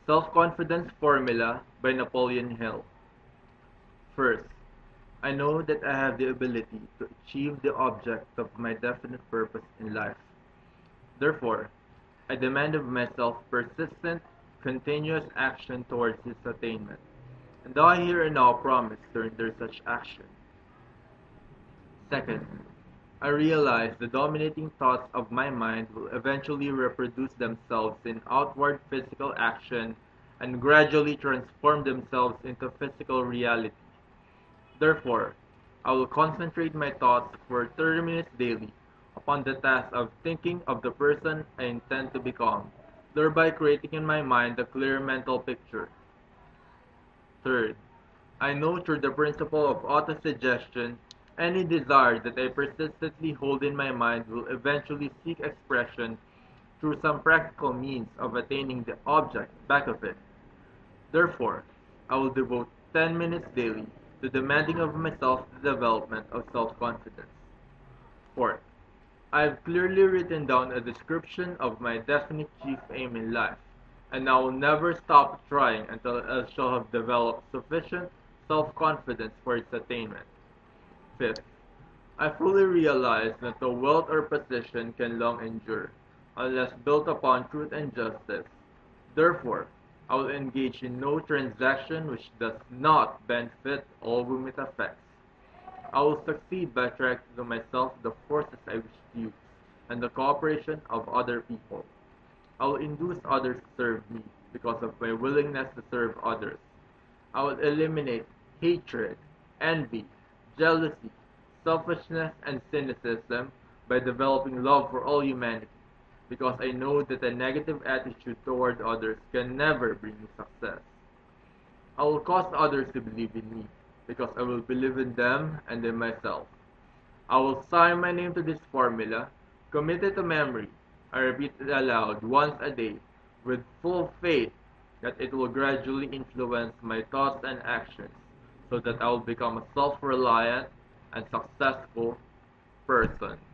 Self-Confidence Formula by Napoleon Hill. First, I know that I have the ability to achieve the object of my definite purpose in life. Therefore, I demand of myself persistent, continuous action towards its attainment, and I here and now promise to render such action. Second, I realize the dominating thoughts of my mind will eventually reproduce themselves in outward physical action and gradually transform themselves into physical reality. Therefore, I will concentrate my thoughts for 30 minutes daily upon the task of thinking of the person I intend to become, thereby creating in my mind a clear mental picture. Third, I know through the principle of autosuggestion, any desire that I persistently hold in my mind will eventually seek expression through some practical means of attaining the object back of it. Therefore, I will devote 10 minutes daily to demanding of myself the development of self-confidence. Fourth, I have clearly written down a description of my definite chief aim in life, and I will never stop trying until I shall have developed sufficient self-confidence for its attainment. Fifth, I fully realize that no wealth or position can long endure, unless built upon truth and justice. Therefore, I will engage in no transaction which does not benefit all whom it affects. I will succeed by attracting to myself the forces I wish to use, and the cooperation of other people. I will induce others to serve me, because of my willingness to serve others. I will eliminate hatred, envy, jealousy, selfishness, and cynicism by developing love for all humanity, because I know that a negative attitude toward others can never bring me success. I will cause others to believe in me, because I will believe in them and in myself. I will sign my name to this formula, commit it to memory, and repeat it aloud once a day, with full faith that it will gradually influence my thoughts and actions, so that I will become a self-reliant and successful person.